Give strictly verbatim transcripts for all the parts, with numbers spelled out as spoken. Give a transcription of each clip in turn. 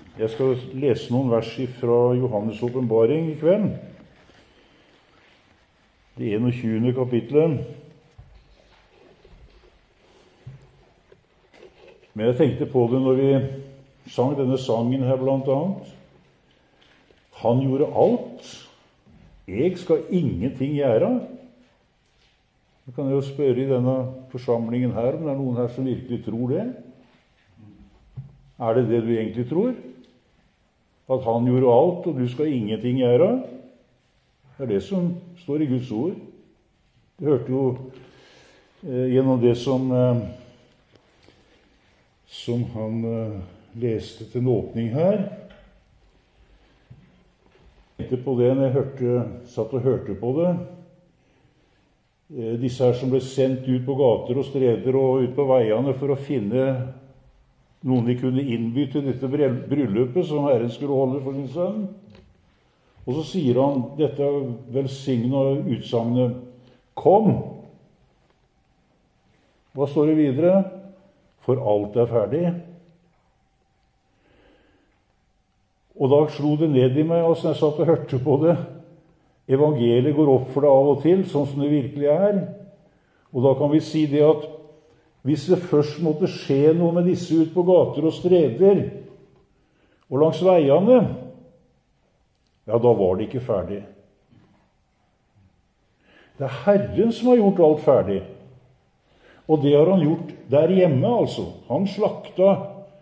Jeg skal lese noen vers fra Johannes åpenbaring i kveld. Det enogtjuende kapitlet. Men jeg tenkte på det når vi sang denne sangen her blant annet. Han gjorde alt. Jeg skal ingenting gjøre. Jeg kan jo spørre i denne forsamlingen her om det er noen her som virkelig tror det. Er det det du egentlig tror? At han gjorde alt, og du skal ingenting gjøre? Det er det som står i Guds ord. Du hørte jo eh, gjennom det som, eh, som han eh, leste til en åpning her. Jeg tenkte på det når jeg hørte, satt og hørte på det. Eh, disse her som ble sendt ut på gater og streder og ut på veiene for å finne noen de kunne innby til dette bryllupet som Herren skulle holde for sin sønn. Og så sier han dette velsignet utsagnet: Kom! Hva står det videre? For alt er ferdig. Og da slo det ned i meg, altså jeg satt og hørte på det. Evangeliet går opp for det av og til, sånn som det virkelig er. Og da kan vi si det at hvis det først måtte skje noe med disse ut på gater og streder og langs veiene, ja, da var det ikke ferdig. Det er Herren som har gjort alt ferdig. Og det har han gjort der hjemme, altså. Han slakta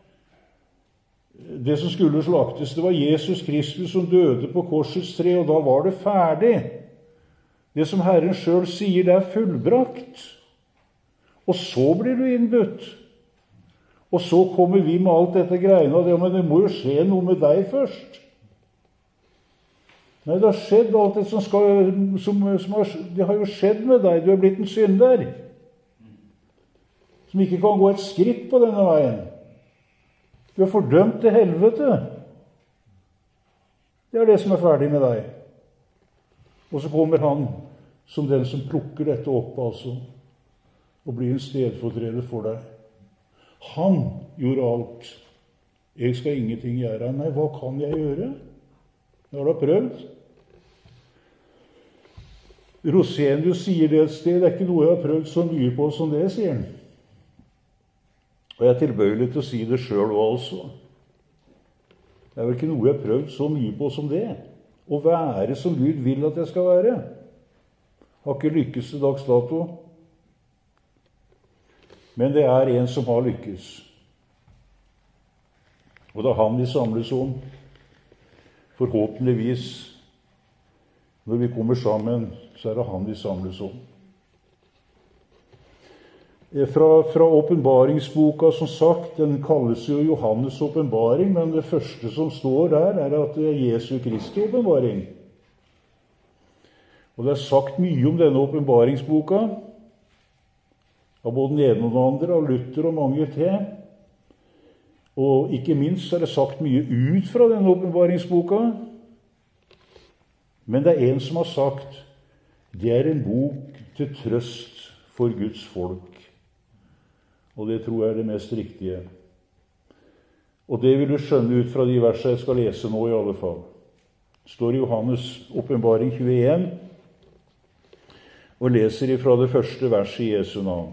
det som skulle slaktes. Det var Jesus Kristus som døde på korsets tre, og da var det ferdig. Det som Herren selv sier, det er fullbrakt. Og så blir du innbudt. Og så kommer vi med alt dette greiene, og det, men det må jo skje noe med deg først. Nei, det har skjedd alt det som skal, som, som har, det har jo skjedd med deg. Du er blitt en synder, som ikke kan gå et skritt på denne veien. Du er fordømt til helvete. Det er det som er ferdig med deg. Og så kommer han som den som plukker dette opp, altså, og blir en stedfortreder for deg. Han gjorde alt. Jeg skal ingenting gjøre. Nei, hva kan jeg gjøre? Jeg har da prøvd. Rosenius sier det et sted, det er ikke noe jeg har prøvd så mye på som det, sier han. Og jeg er tilbøyelig til å si det selv også. Det er vel ikke noe jeg har prøvd så mye på som det. Å være som Gud vil at jeg skal være. Har ikke lykkes til dags dato. Men det er en som har lykkes. Og det er han vi samles om. Forhåpentligvis, når vi kommer sammen, så er det han vi samles om. Fra, fra åpenbaringsboka, som sagt, den kalles jo Johannes åpenbaring, men det første som står der, er at det er Jesu Kristi åpenbaring. Og det er sagt mye om denne åpenbaringsboka, av både den ene og den andre, av Luther og mange til. Og ikke minst er det sagt mye ut fra denne åpenbaringsboka. Men det er en som har sagt, det er en bok til trøst for Guds folk. Og det tror jeg er det mest riktige. Og det vil du skjønne ut fra de versene jeg skal lese nå i alle fall. Det står i Johannes åpenbaring tjueen, og leser ifra det første verset i Jesu navn.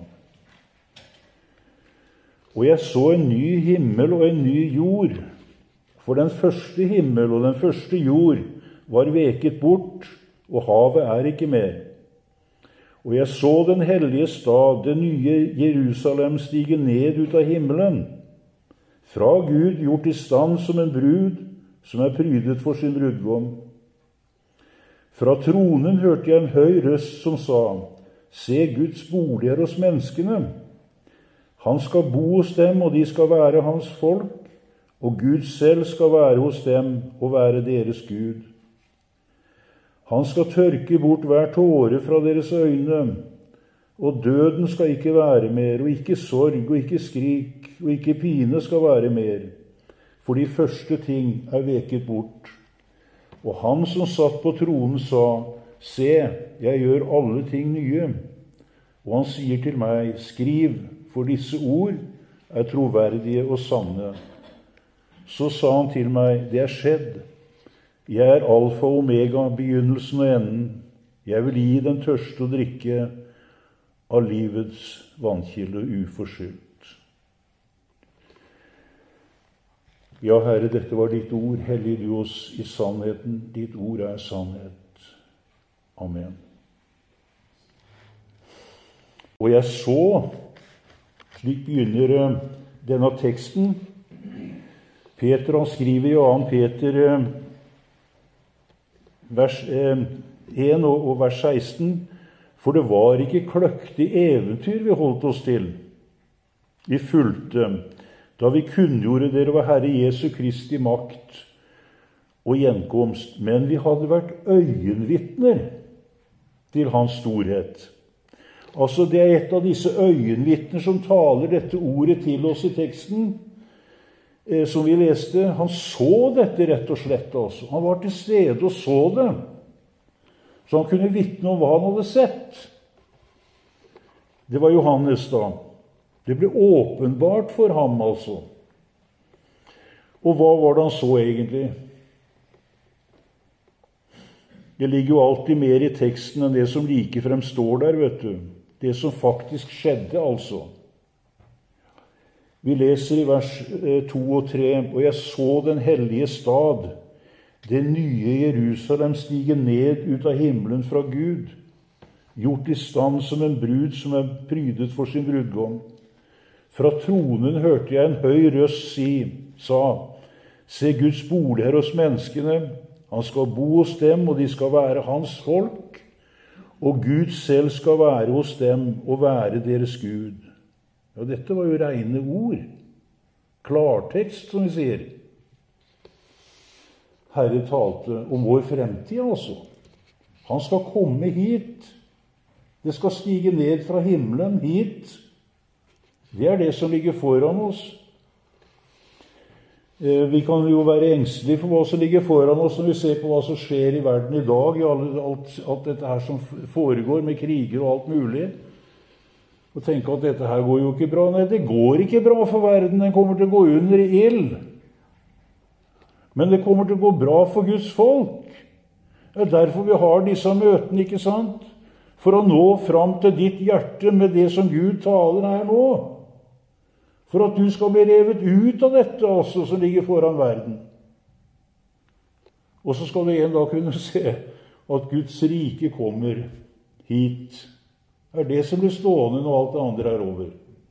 Og jeg så en ny himmel og en ny jord, for den første himmel og den første jord var veket bort, og havet er ikke mer. Og jeg så den hellige stad, det nye Jerusalem, stige ned ut av himmelen, fra Gud gjort i stand som en brud, som er prydet for sin brudgom. Fra tronen hørte jeg en høy røst som sa, se, Guds bolig er hos menneskene. Han skal bo hos dem, og de skal være hans folk, og Gud selv skal være hos dem og være deres Gud. Han skal tørke bort hver tåre fra deres øyne, og døden skal ikke være mer, og ikke sorg, og ikke skrik, og ikke pine skal være mer, for de første ting er veket bort. Og han som satt på tronen sa, se, jeg gjør alle ting nye. Og han sier til meg, skriv, for disse ord er troverdige og sanne. så sa han til meg, det er skjedd. Jeg er alfa og omega, begynnelsen og enden. Jeg vil gi den tørste å drikke av livets vannkilde uforskyldt. Ja, Herre, dette var ditt ord. Hellig du oss i sannheten. Ditt ord er sannhet. Amen. Og jeg så, slik begynner denne teksten, Peter han skriver i annen Peter vers en og vers seksten, for det var ikke kløktig eventyr vi holdt oss til. Vi fulgte, da vi kunngjorde dere var Herre Jesu Kristi makt og gjenkomst, men vi hadde vært øyenvitner til hans storhet. Altså, det er et av disse øyenvitner som taler dette ordet til oss i teksten, eh, som vi leste. Han så dette rett og slett også. Han var til stede og så det. Så han kunne vitne om hva han hadde sett. Det var Johannes da. Det ble åpenbart for ham, altså. Og hva var det han så egentlig? Det ligger jo alltid mer i teksten enn det som likefrem står der, vet du. Det som faktisk skjedde, altså. Vi leser i vers to og tre, og jeg så den hellige stad, det nye Jerusalem stige ned ut av himmelen fra Gud, gjort i stand som en brud som er prydet for sin brudgom. Fra tronen hørte jeg en høy røst si, sa, se Guds bolig her hos menneskene, han skal bo hos dem, og de skal være hans folk, og Gud selv skal være hos dem og være deres Gud. Ja, dette var jo rene ord. Klartekst, som vi sier. Herre talte om vår fremtid, altså. Han skal komme hit. Det skal stige ned fra himmelen hit. Det er det som ligger foran oss. Vi kan jo være engstelige for hva som ligger foran oss når vi ser på hva som skjer i verden i dag, i alt, alt dette her som foregår med kriger og alt mulig, og tenke at dette her går jo ikke bra. Nei, det går ikke bra for verden, den kommer til å gå under i ild. Men det kommer til å gå bra for Guds folk. Det er derfor vi har disse møtene, ikke sant? For å nå fram til ditt hjerte med det som Gud taler her nå. For at du skal bli revet ut av dette også, som ligger foran verden. Og så skal du en dag kunne se at Guds rike kommer hit. Det er det som blir stående når alt det andre er over.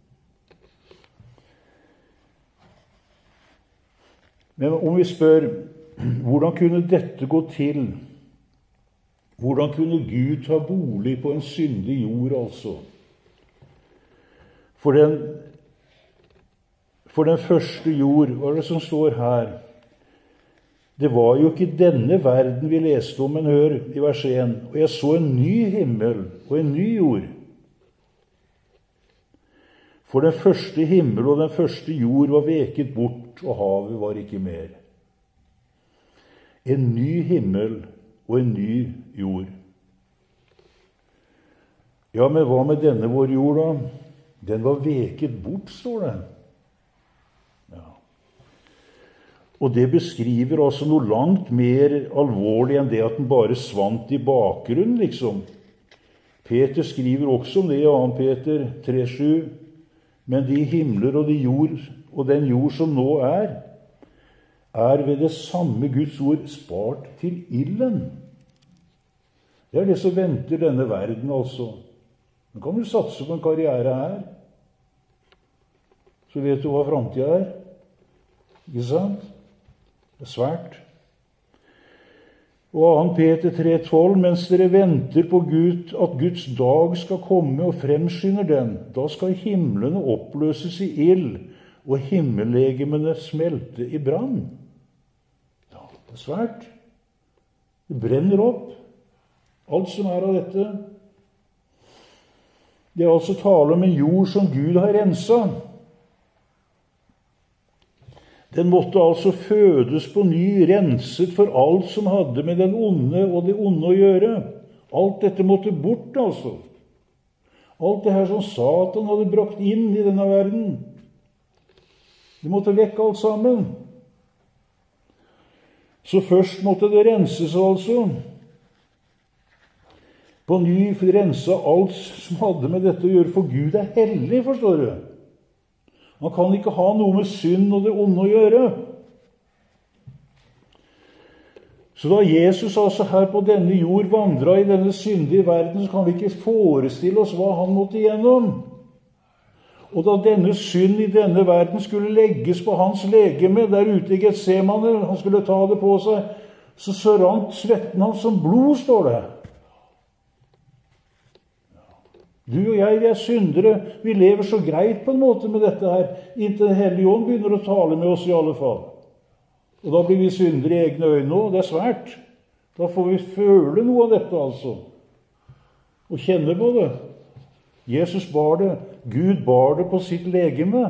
Men om vi spør, hvordan kunne dette gå til? Hvordan kunne Gud ta bolig på en syndig jord, altså? For den For den første jord, hva er det som står her? Det var jo ikke denne verden vi leste om, men hør i vers en. Og jeg så en ny himmel og en ny jord. For den første himmel og den første jord var veket bort, og havet var ikke mer. En ny himmel og en ny jord. Ja, men hva med denne vår jord da? Den var veket bort, står det. Og det beskriver altså noe langt mer alvorlig enn det at den bare svant i bakgrunnen, liksom. Peter skriver også om det i annen Peter tre sju. Men de himler og, de jord, og den jord som nå er, er ved det samme Guds ord spart til ilden. Det er det som venter denne verden, altså. Nå kan du satse på en karriere her. Så vet du hva fremtiden er. Ikke sant? Det er svært. Og annen Peter tre tolv, mens dere venter på Gud, at Guds dag skal komme og fremskynder den, da skal himlene oppløses i ild, og himmellegemene smelte i brann. Ja, det er svært. Det brenner opp. Alt som er av dette. Det er altså tale om en jord som Gud har renset. Den måtte altså fødes på ny, renset for alt som hadde med den onde og det onde å gjøre. Alt dette måtte bort, altså. Alt det her som Satan hadde brakt inn i denne verden. Det måtte vekk alt sammen. Så først måtte det renses, altså. På ny rense alt som hadde med dette å gjøre, for Gud er hellig, forstår du. Han kan ikke ha noe med synd og det onde å gjøre. Så da Jesus altså her på denne jord vandret i denne syndige verden, så kan vi ikke forestille oss hva han måtte igjennom. Og da denne synd i denne verden skulle legges på hans legeme der ute i Getsemane, han skulle ta det på seg, så så rant svetten hans som blod, står det. Du og jeg, vi er syndere. Vi lever så greit på en måte med dette her, inntil Den hellige ånd begynner å tale med oss i alle fall. Og da blir vi syndere i egne øyne også. Det er svært. Da får vi føle noe av dette, altså. Og kjenne på det. Jesus bar det. Gud bar det på sitt legeme.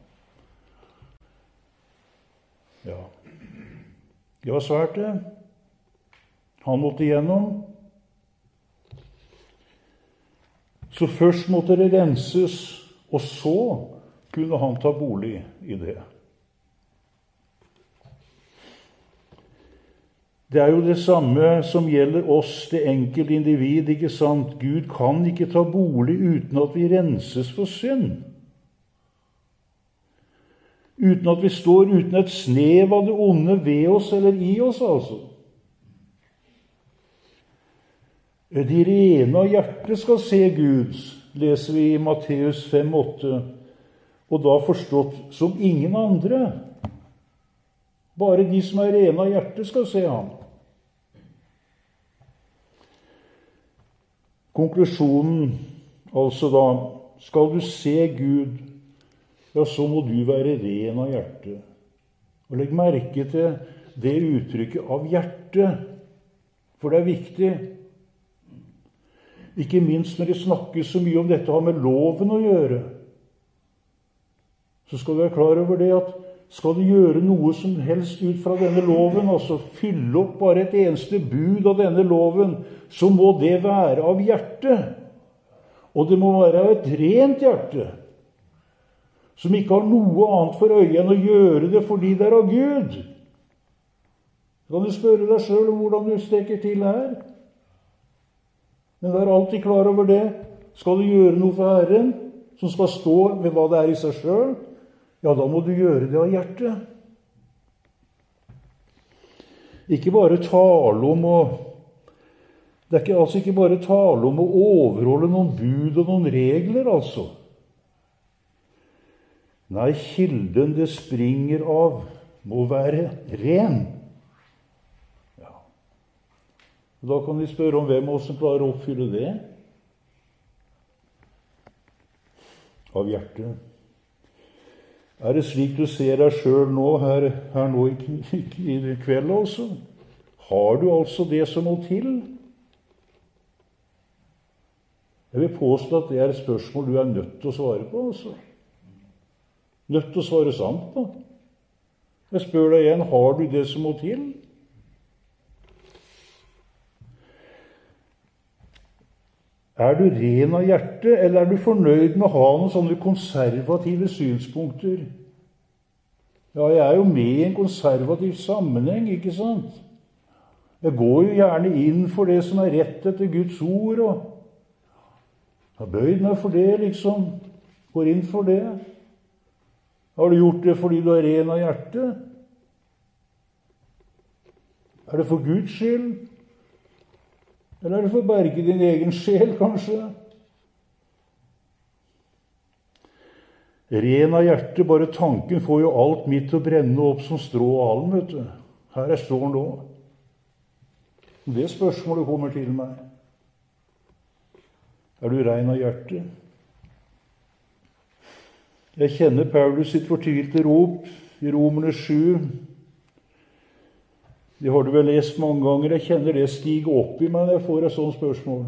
Ja. Det var svært, det. Han måtte igjennom. Så først måtte det renses, og så kunne han ta bolig i det. Det er jo det samme som gjelder oss, det enkelte individ, ikke sant? Gud kan ikke ta bolig uten at vi renses for synd. Uten at vi står uten et snev av det onde ved oss eller i oss, altså. De rene av hjertet skal se Gud, leser vi i Matteus fem åtte, og da forstått som ingen andre. Bare de som er rene av hjertet skal se ham. Konklusjonen, altså da, skal du se Gud, ja, så må du være ren av hjertet. Og legg merke til det uttrykket av hjertet, for det er viktig. Ikke minst når det snakkes så mye om dette har med loven å gjøre. Så skal du være klar over det at skal du gjøre noe som helst ut fra denne loven, altså fylle opp bare et eneste bud av denne loven, så må det være av hjertet. Og det må være av et rent hjerte, som ikke har noe annet for øye enn å gjøre det fordi det er av Gud. Kan du spørre deg selv om hvordan du steker til her? Men vær alltid klar over det. Skal du gjøre noe for Herren, som skal stå ved hva det er i seg selv, ja, da må du gjøre det av hjertet. Ikke bare tale om å Det er ikke, altså ikke bare tale om å overholde noen bud og noen regler, altså. Nei, kilden det springer av må være ren. Ja. Da kan vi spørre om hvem av oss som klarer å oppfylle det. Av hjertet. Er det slik du ser deg selv nå, her, her nå i, i, i kveld, altså? Har du altså det som må til? Jeg vil påstå at det er et spørsmål du er nødt til å svare på, altså. Nødt til å svare sant på. Jeg spør deg igjen, har du det som må til? Er du ren av hjertet, eller er du fornøyd med å ha noen sånne konservative synspunkter? Ja, jeg er jo med i en konservativ sammenheng, ikke sant? Jeg går jo gjerne inn for det som er rett etter Guds ord, og har bøyd meg for det, liksom. Går inn for det. Har du gjort det fordi du er ren av hjertet? Er det for Guds skyld? Eller er det for å berge din egen sjel, kanskje? Ren av hjertet, bare tanken får jo alt mitt til å brenne opp som strå og alm, vet du. Her er står nå. Det spørsmålet kommer til meg. Er du ren av hjertet? Jeg kjenner Paulus sitt fortvilte rop i Romerne sju. Det har du vel lest mange ganger. Jeg kjenner det stige opp i meg når jeg får et sånt spørsmål.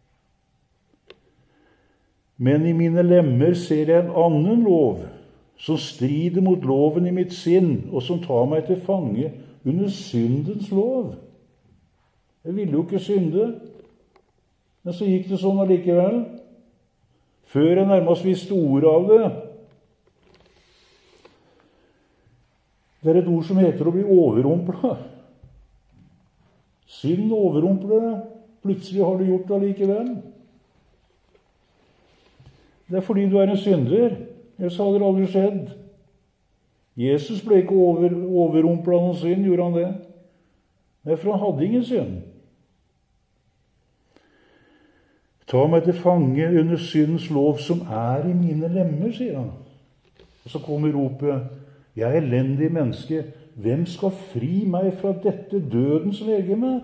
Men i mine lemmer ser jeg en annen lov, som strider mot loven i mitt sinn, og som tar meg til fange under syndens lov. Jeg ville jo ikke synde, men så gikk det sånn allikevel. Før jeg nærmest visste ordet av det. Det er et ord som heter å bli overrumplet. Synd overrumpler deg. Plutselig har du gjort det allikevel. Det er fordi du er en synder. Ellers hadde det aldri skjedd. Jesus ble ikke over, overrumplet av noen synd, gjorde han det? Derfor han hadde ingen synd. Ta meg til fange under syndens lov som er i mine lemmer, sier han. Og så kommer ropet, jeg er elendig menneske, hvem skal fri meg fra dette dødens legeme?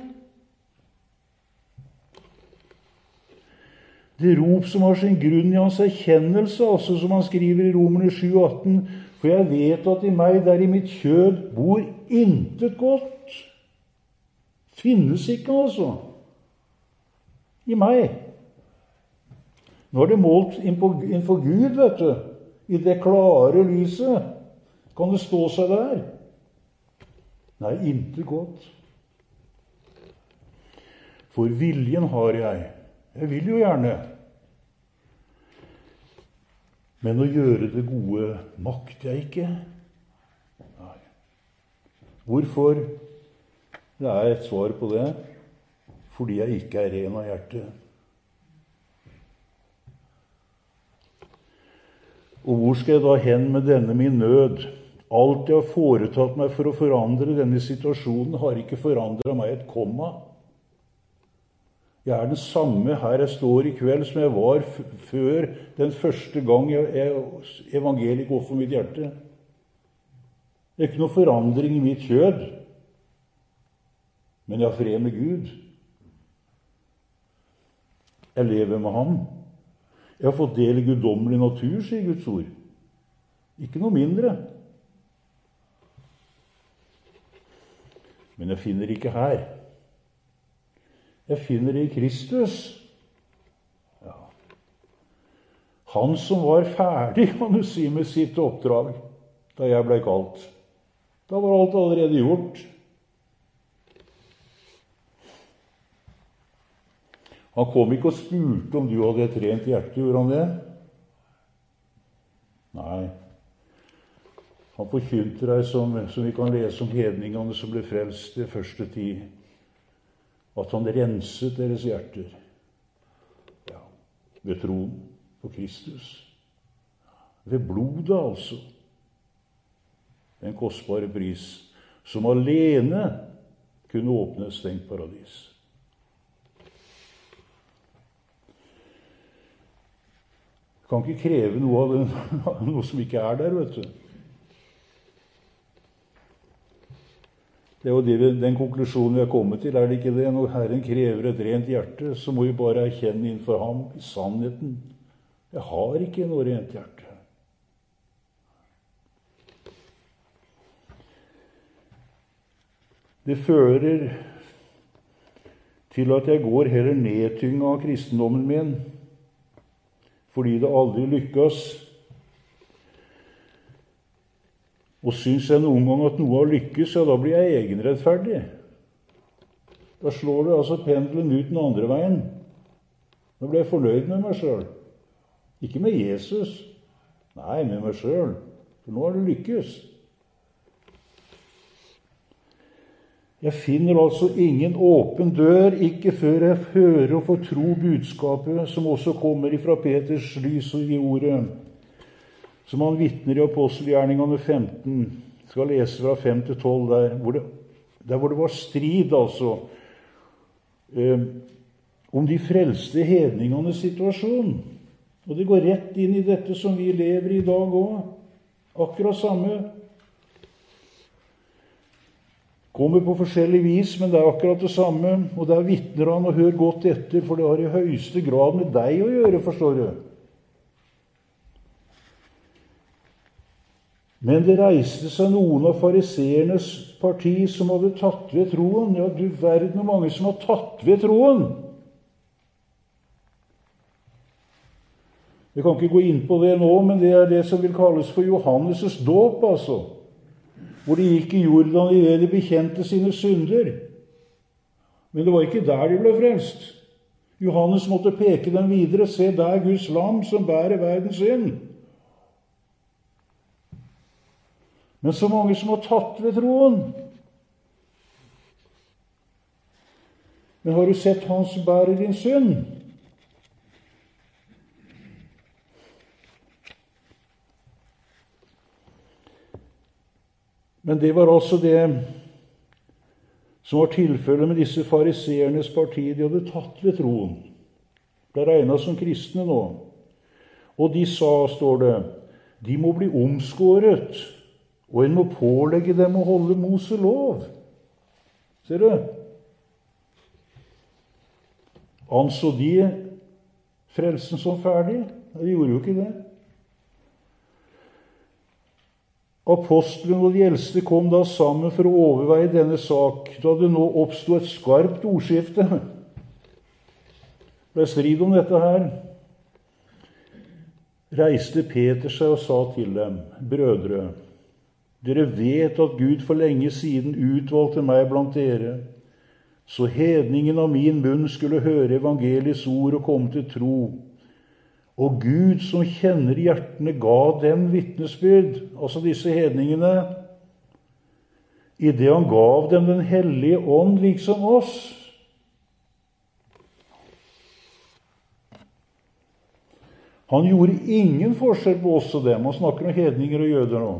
Det rop som har sin grunn i hans erkjennelse, altså som han skriver i Romerne sju atten, for jeg vet at i meg, der i mitt kjød, bor intet godt. Finnes ikke, altså. I meg. Nå er det målt innenfor Gud, vet du. I det klare lyset. Kan det stå seg der? Nei, intet godt. For viljen har jeg. Jeg vil jo gjerne. Men å gjøre det gode makter jeg ikke. Nei. Hvorfor? Det er et svar på det. Fordi jeg ikke er ren av hjertet. Og hvor skal jeg da hen med denne min nød? Alt jeg har foretatt meg for å forandre denne situasjonen, har ikke forandret meg et komma. Jeg er den samme her jeg står i kveld som jeg var f før den første gang jeg, jeg, evangeliet går for mitt hjerte. Det er ikke noe forandring i mitt kjød, men jeg har fred med Gud. Jeg lever med ham. Jeg har fått del i guddommelig natur, sier Guds ord. Ikke noe mindre. Men jeg finner ikke her. Jeg finner det i Kristus. Ja. Han som var ferdig, kan du si, med sitt oppdrag da jeg ble kalt. Da var alt allerede gjort. Han kom ikke og spurte om du hadde et rent hjerte, gjorde han det? Nei. Han forkynte deg, som, som vi kan lese om hedningene som ble frelst i første tid, at han renset deres hjerter, ja, ved troen på Kristus. Ved blodet, altså. En kostbare pris, som alene kunne åpne et stengt paradis. Du kan ikke kreve noe av den, noe som ikke er der, vet du. Det er jo det, den konklusjonen vi har kommet til, er det ikke det? Når Herren krever et rent hjerte, så må vi bare erkjenne innenfor ham i sannheten. Jeg har ikke noe rent hjerte. Det fører til at jeg går heller nedtynget av kristendommen min, fordi det aldri lykkes. Og syns jeg noen gang at noe har lykkes, ja, da blir jeg egenrettferdig. Da slår det altså pendelen ut den andre veien. Da blir jeg fornøyd med meg selv. Ikke med Jesus. Nei, med meg selv. For nå har det lykkes. Jeg finner altså ingen åpen dør, ikke før jeg hører og får tro budskapet, som også kommer ifra Peters lys og i ordet, som han vitner i apostelgjerningene femten. Jeg skal lese fra fem til tolv der, hvor det, der hvor det var strid, altså, eh, om de frelste hedningenes situasjon. Og det går rett inn i dette som vi lever i i dag også. Akkurat samme. Kommer på forskjellig vis, men det er akkurat det samme. Og der vitner han, og hør godt etter, for det har i høyeste grad med deg å gjøre, forstår du. Men det reiste seg noen av fariseernes parti som hadde tatt ved troen. Ja, du verden hvor mange som har tatt ved troen. Vi kan ikke gå inn på det nå, men det er det som vil kalles for Johannes' dåp, altså. Hvor de gikk i Jordan i det de bekjente sine synder. Men det var ikke der de ble frelst. Johannes måtte peke dem videre. Se der Guds lam som bærer verdens synd. Men så mange som har tatt ved troen. Men har du sett han som bærer din synd? Men det var altså det som var tilfellet med disse fariseernes parti. De hadde tatt ved troen. Ble regnet som kristne nå. Og de sa, står det, de må bli omskåret, og en må pålegge dem å holde Mose lov. Ser du? Anså de frelsen som ferdig? De gjorde jo ikke det. Apostelen og de eldste kom da sammen for å overveie denne sak, da det nå oppstod et skarpt ordskifte. Det ble strid om dette her. Reiste Peter seg og sa til dem, brødre, dere vet at Gud for lenge siden utvalgte meg blant dere, så hedningen av min munn skulle høre evangeliets ord og komme til tro. Og Gud som kjenner hjertene ga dem vitnesbyrd, altså disse hedningene, i det han gav dem den hellige ånd liksom oss. Han gjorde ingen forskjell på oss og dem. Han snakker om hedninger og jøder nå.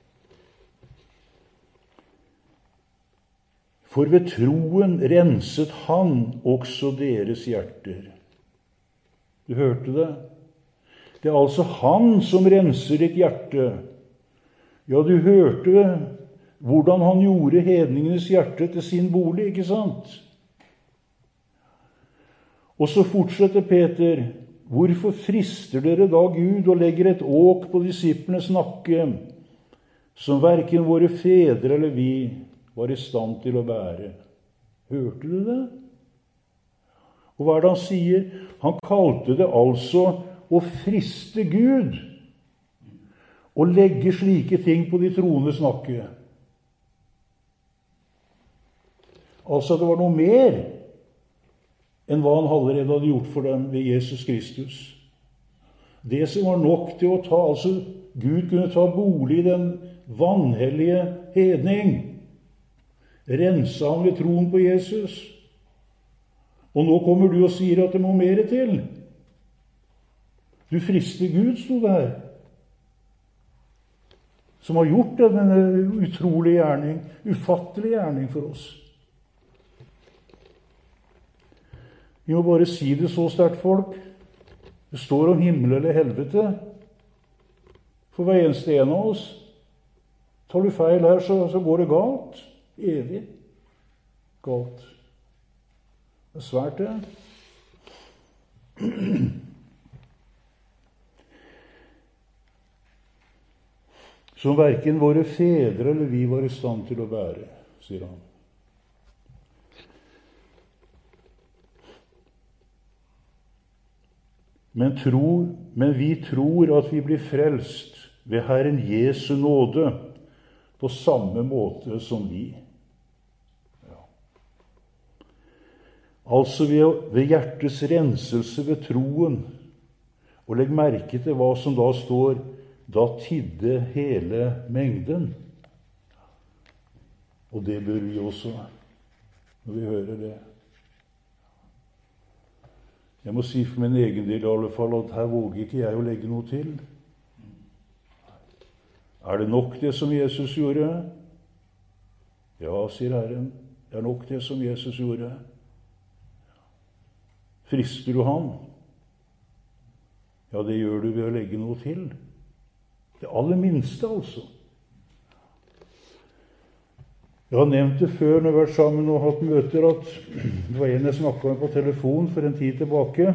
For ved troen renset han også deres hjerter. Du hørte det? Det er altså han som renser ditt hjerte. Ja, du hørte hvordan han gjorde hedningenes hjerte til sin bolig, ikke sant? Og så fortsetter Peter, hvorfor frister dere da Gud og legger et åk på disiplenes nakke, som hverken våre fedre eller vi var i stand til å bære? Hørte du det? Og hva er det han sier? Han kalte det altså å friste Gud, og legge slike ting på de troendes nakke. Altså det var noe mer enn hva han allerede hadde gjort for dem ved Jesus Kristus. Det som var nok til å ta, altså Gud kunne ta bolig i den vanhellige hedning, rense ham ved troen på Jesus. Og nå kommer du og sier at det må mer til. Du frister Gud, sto det her, som har gjort denne utrolige gjerning, ufattelige gjerning for oss. Vi må bare si det så sterkt, folk. Det står om himmel eller helvete for hver eneste en av oss. Tar du feil her, så, så går det galt. Evig galt. Det er svært, det. Som hverken våre fedre eller vi var i stand til å bære, sier han. Men, tro, men vi tror at vi blir frelst ved Herren Jesu nåde på samme måte som vi. Ja. Altså ved, ved hjertets renselse ved troen. Og legg merke til hva som da står, da tidde hele mengden. Og det bør vi også, når vi hører det. Jeg må si for min egen del i alle fall at her våger ikke jeg å legge noe til. Er det nok det som Jesus gjorde? Ja, sier Herren, det er nok det som Jesus gjorde. Frister du ham? Ja, det gjør du ved å legge noe til. Det aller minste, altså. Jeg har nevnt det før når vi har vært sammen og hatt møter, at det var en jeg snakket med på telefon for en tid tilbake.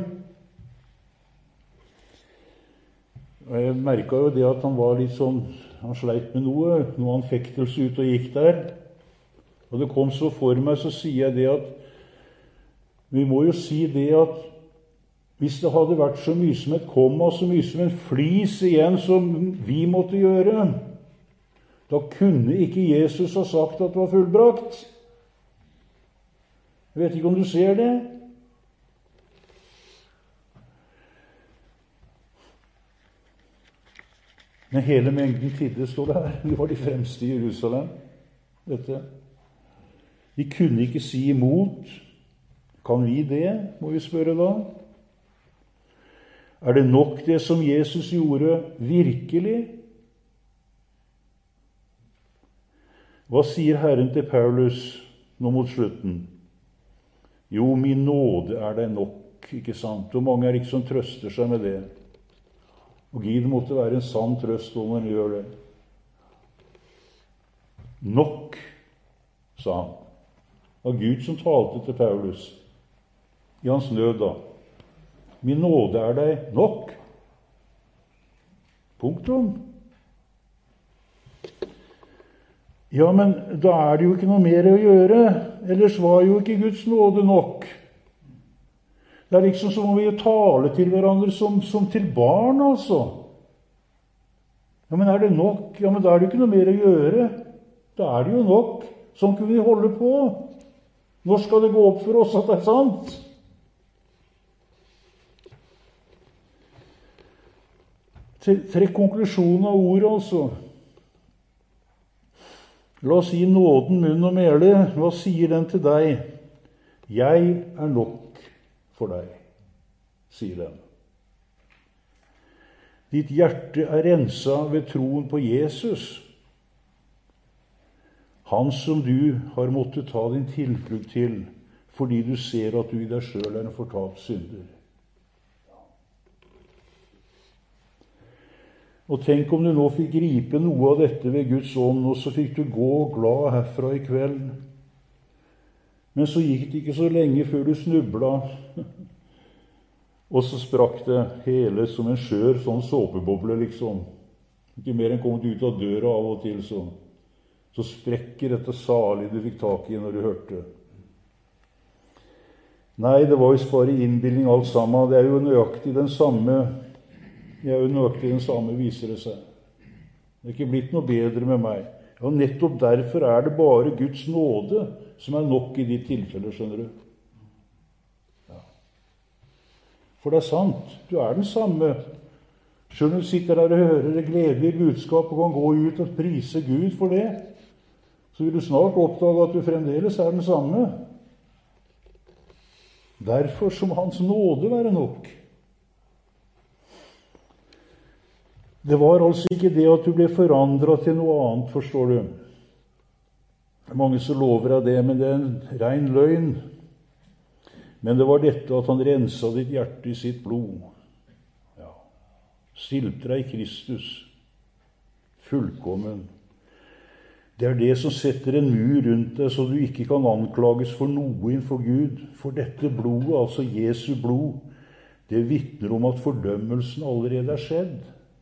Og jeg merket jo det at han var litt sånn, han sleit med noe, noe anfektelse ut og gikk der. Og det kom så for meg, så sier jeg det at vi må jo si det at hvis det hadde vært så mye som et komma, så mye som en flis igjen som vi måtte gjøre, da kunne ikke Jesus ha sagt at det var fullbrakt. Jeg vet ikke om du ser det? Men hele mengden tidde, står det her. Det var de fremste i Jerusalem. Dette. De kunne ikke si imot. Kan vi det, må vi spørre da? Er det nok det som Jesus gjorde virkelig? Hva sier Herren til Paulus nå mot slutten? Jo, min nåde er deg nok, ikke sant? Og mange er ikke som trøster seg med det. Og Gud måtte være en sann trøst om han gjør det. Nok, sa han. Det var Gud som talte til Paulus i hans nød da. Min nåde er deg nok. Punktum. Ja, men da er det jo ikke noe mer å gjøre. Ellers var jo ikke Guds nåde nok. Det er liksom som om vi taler til hverandre som, som til barn, altså. Ja, men er det nok? Ja, men da er det jo ikke noe mer å gjøre. Da er det jo nok. Sånn kunne vi holde på. Når skal det gå opp for oss at det er sant? Trekk konklusjonen av ordet, altså. La oss gi nåden munn og mæle. Hva sier den til deg? Jeg er nok for deg, sier den. Ditt hjerte er renset ved troen på Jesus, han som du har måttet ta din tilflukt til, fordi du ser at du i deg selv er en fortapt synder. Og tenk om du nå fikk gripe noe av dette ved Guds ånd, og så fikk du gå glad herfra i kveld. Men så gikk det ikke så lenge før du snubla, og så sprakk det hele som en skjør sånn såpeboble, liksom. Ikke mer enn kommet ut av døra av og til, så, så sprekker dette salig du fikk tak i når du hørte. Nei, det var jo bare innbilning alt sammen. Det er jo nøyaktig den samme Det er jo nøyaktig den samme, viser det seg. Det er ikke blitt noe bedre med meg. Og nettopp derfor er det bare Guds nåde som er nok i ditt tilfelle, skjønner du. Ja. For det er sant, du er den samme. Selv om du sitter der og hører det gledelige budskap og kan gå ut og prise Gud for det, så vil du snart oppdage at du fremdeles er den samme. Derfor som hans nåde være nok. Det var altså ikke det at du ble forandret til noe annet, forstår du. Det er mange som lover deg det, men det er en ren løgn. Men det var dette at han renset ditt hjerte i sitt blod. Ja. Stilte deg i Kristus. Fullkommen. Det er det som setter en mur rundt deg, så du ikke kan anklages for noe innenfor Gud. For dette blodet, altså Jesu blod, det vitner om at fordømmelsen allerede er skjedd.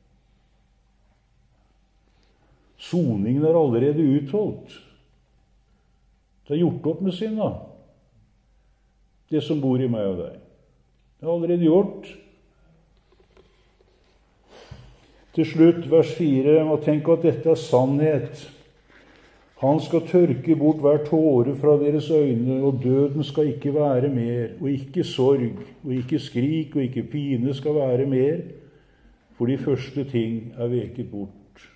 Soningen er allerede utholdt. Det er gjort opp med synda. Det som bor i meg og deg. Det er allerede gjort. Til slutt, vers fire, og tenk at dette er sannhet. Han skal tørke bort hver tåre fra deres øyne, og døden skal ikke være mer, og ikke sorg, og ikke skrik, og ikke pine skal være mer, for de første ting er veket bort.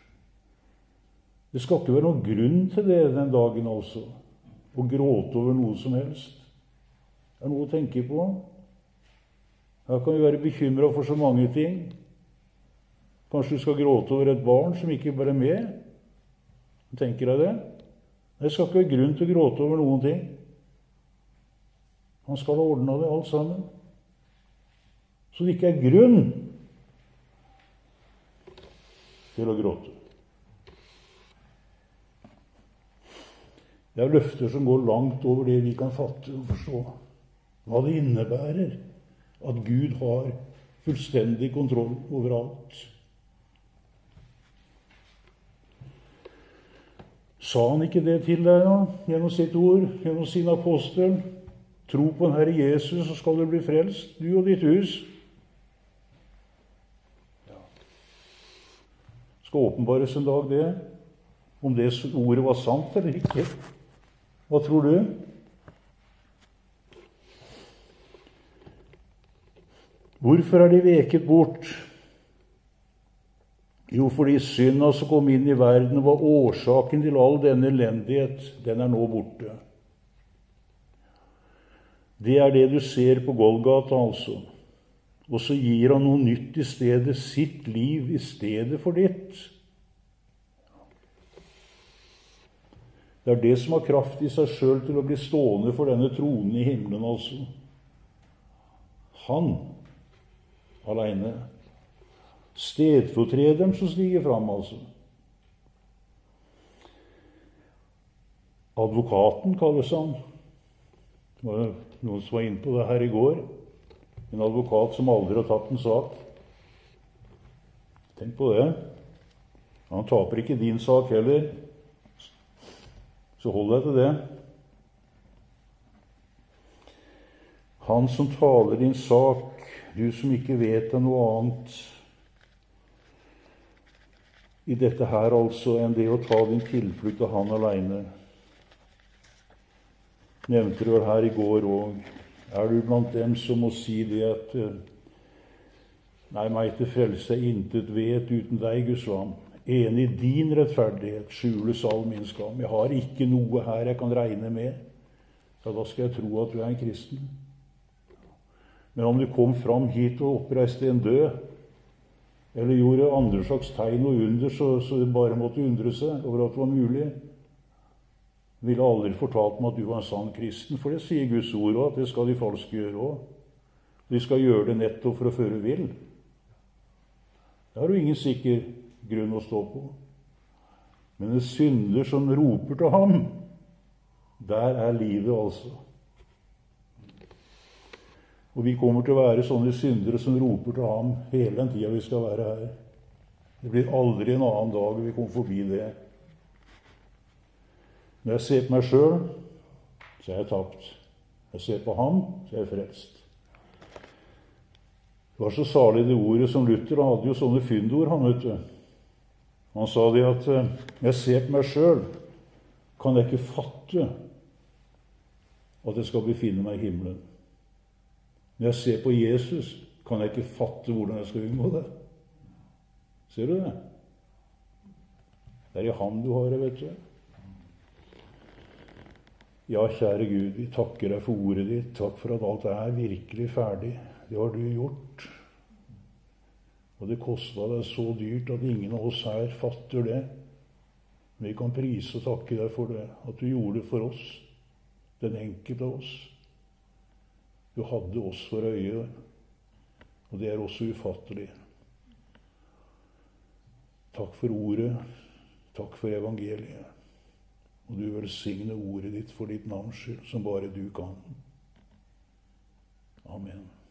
Det skal ikke være noen grunn til det den dagen også, å gråte over noe som helst. Det er noe å tenke på. Her kan vi være bekymret for så mange ting. Kanskje du skal gråte over et barn som ikke bare er med. Tenker jeg det? Det skal ikke være grunn til å gråte over noen ting. Han skal ha ordnet det alt sammen. Så det ikke er grunn til å gråte. Det er løfter som går langt over det vi kan fatte og forstå. Hva det innebærer at Gud har fullstendig kontroll over alt. Sa han ikke det til deg da, gjennom sitt ord, gjennom sin apostel? Tro på den Herre Jesus, så skal du bli frelst, du og ditt hus. Ja. Skal åpenbares en dag det, om det ordet var sant eller ikke. Hva tror du? Hvorfor er de veket bort? Jo, fordi synda som kom inn i verden var årsaken til all denne elendighet. Den er nå borte. Det er det du ser på Golgata, altså. Og så gir han noe nytt i stedet, sitt liv i stedet for ditt. Det er det som har kraft i seg selv til å bli stående for denne tronen i himmelen, altså. Han alene. Stedfortrederen som stiger fram, altså. Advokaten kalles han. Det var noen som var inne på det her i går. En advokat som aldri har tatt en sak. Tenk på det. Han taper ikke din sak heller. Så hold deg til det. Han som taler din sak, du som ikke vet av noe annet i dette her altså enn det å ta din tilflukt av han alene. Nevnte du vel her i går òg. Er du blant dem som må si det at nei, meg til frelse er intet vet uten deg, Guds lam. Enig i din rettferdighet skjules all min skam. Jeg har ikke noe her jeg kan regne med. Ja, da skal jeg tro at du er en kristen. Men om du kom fram hit og oppreiste en død, eller gjorde andre slags tegn og under, så, så det bare måtte undre seg over at det var mulig, ville aldri fortalt meg at du var en sann kristen, for det sier Guds ord også, at det skal de falske gjøre også. De skal gjøre det nettopp for å føre vill. Det har du ingen sikker grunn å stå på. Men en synder som roper til ham, der er livet altså. Og vi kommer til å være sånne syndere som roper til ham hele den tiden vi skal være her. Det blir aldri en annen dag vi kommer forbi det. Når jeg ser på meg selv, så er jeg tapt. Når jeg ser på ham, så er jeg frelst. Det var så salig det ordet som Luther hadde jo sånne fyndord, han vet du. Han sa det at når jeg ser på meg selv, kan jeg ikke fatte at jeg skal befinne meg i himmelen. Når jeg ser på Jesus, kan jeg ikke fatte hvordan jeg skal unngå det. Ser du det? Det er i ham du har det, vet du. Ja, kjære Gud, vi takker deg for ordet ditt. Takk for at alt er virkelig ferdig. Det har du gjort. Og det kostet deg så dyrt at ingen av oss her fatter det. Men vi kan prise og takke deg for det, at du gjorde det for oss, den enkelte av oss. Du hadde oss for øye, og det er også ufattelig. Takk for ordet, takk for evangeliet. Og du velsigne ordet ditt for ditt navns skyld, som bare du kan. Amen.